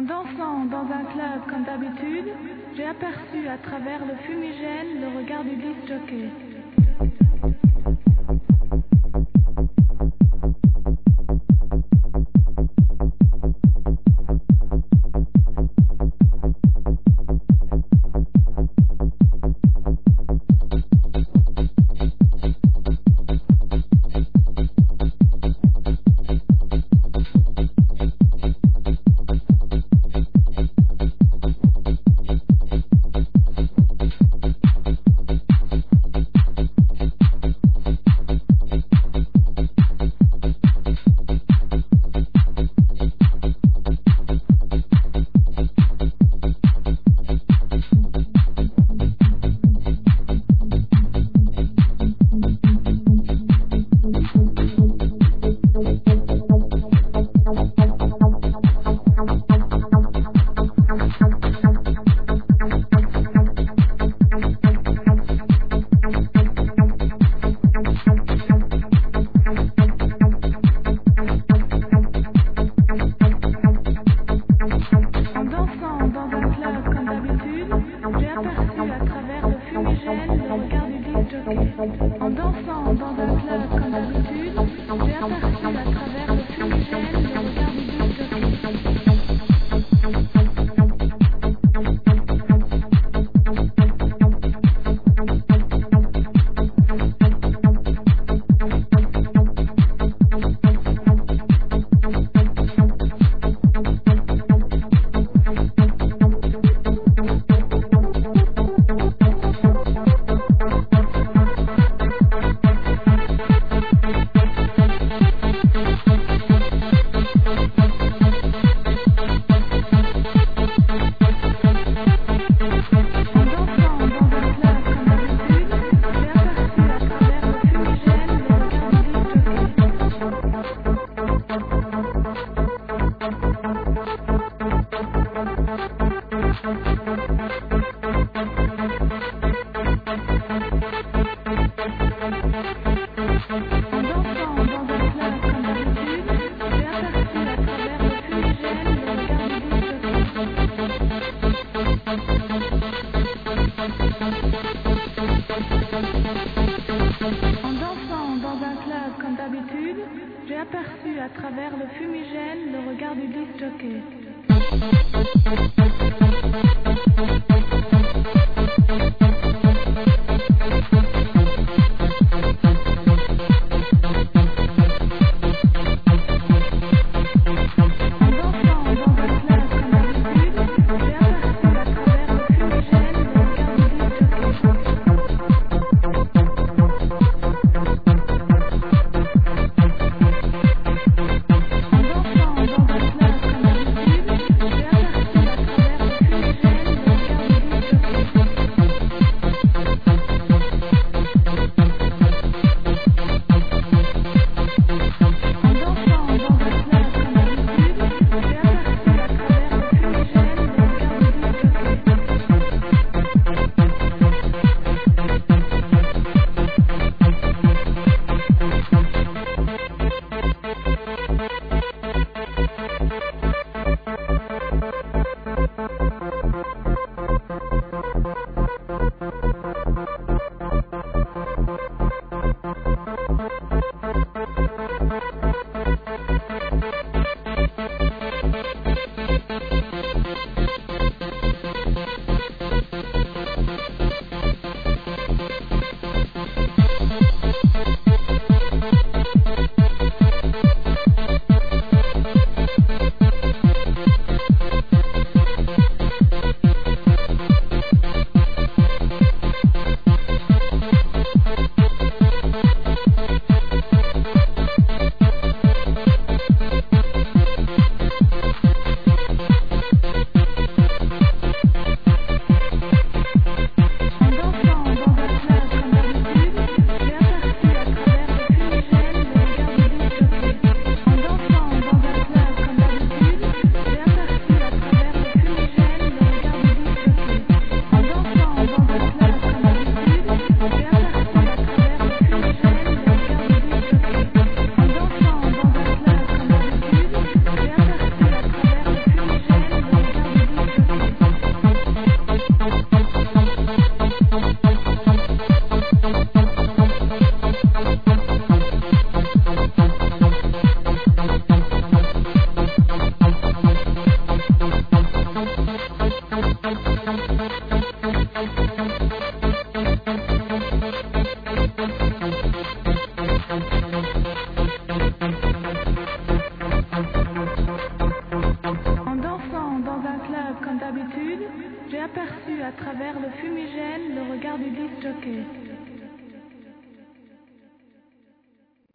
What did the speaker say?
dansant dans un club comme d'habitude, j'ai aperçu à travers le fumigène le regard du disc-jockey. En dansant dans un club comme d'habitude, j'ai aperçu à travers le fumigène le regard du disc-jockey. J'ai aperçu à travers le fumigène le regard du disc-jockey. dans un club comme d'habitude, j'ai aperçu à travers le fumigène le regard du disc jockey.